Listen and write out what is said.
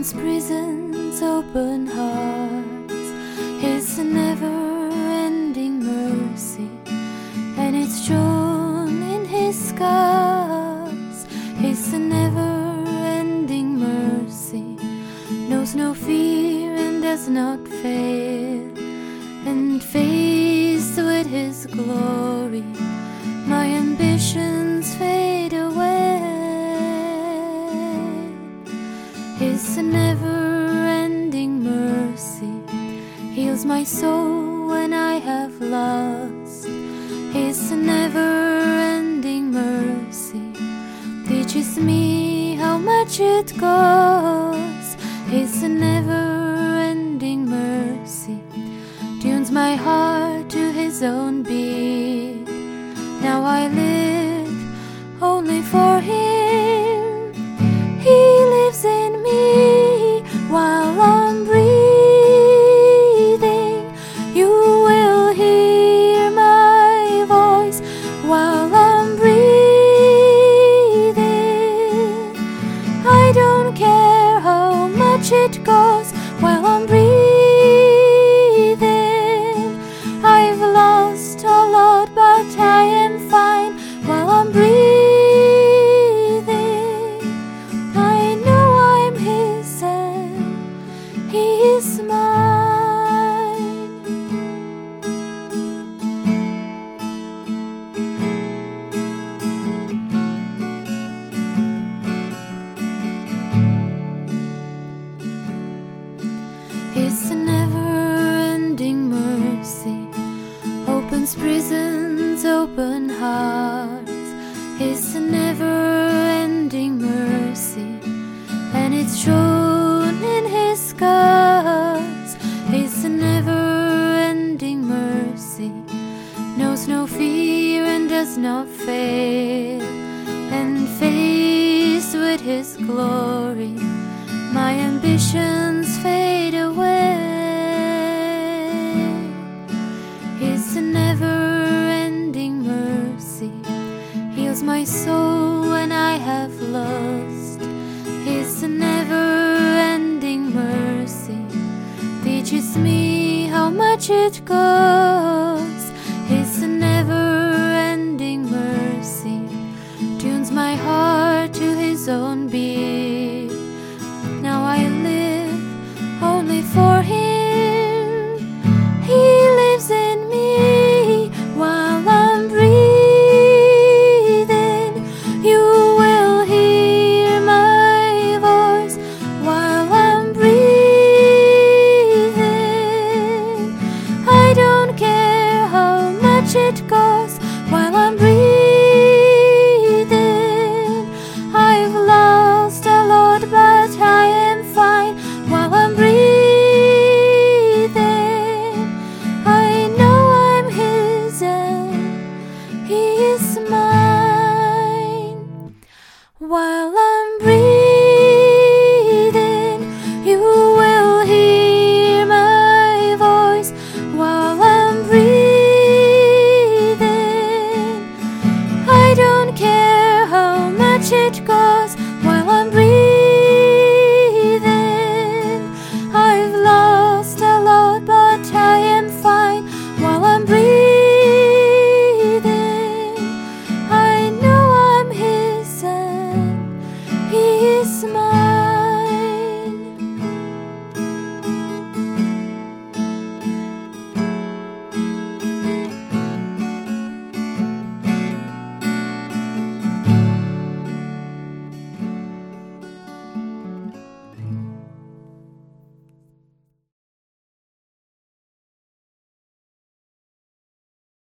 opens prisons, open hearts. His never-ending mercy, and it's shown in His scars. His never-ending mercy knows no fear and does not fail, and faced with His glory, my ambitions fade away. His never-ending mercy heals my soul when I have lost. His never-ending mercy teaches me how much it costs. His never-ending mercy tunes my heart to His own beat. Now I live only for Him. He lives in me while I'm breathing. You will hear my voice while I'm breathing. I don't care how much it costs while I'm breathing. I've lost a lot, but I am fine while I'm breathing. I know I'm His and He is mine. His never-ending mercy opens prisons, open hearts. His never-ending mercy, and it's shown in His scars. His never-ending mercy knows no fear and does not fail, and faced with His glory, my ambitions fade away. His never-ending mercy heals my soul when I have lost. His never-ending mercy teaches me how much it costs. His never-ending mercy tunes my heart to His own beat. Now I live only for Him. He lives in me while I'm breathing. You will hear my voice while I'm breathing. I don't care how much it costs while I'm breathing. I've lost a lot, but I am fine while I'm breathing. I know I'm His and He is mine. While I'm breathing, you will hear my voice while I'm breathing. I don't care how much it costs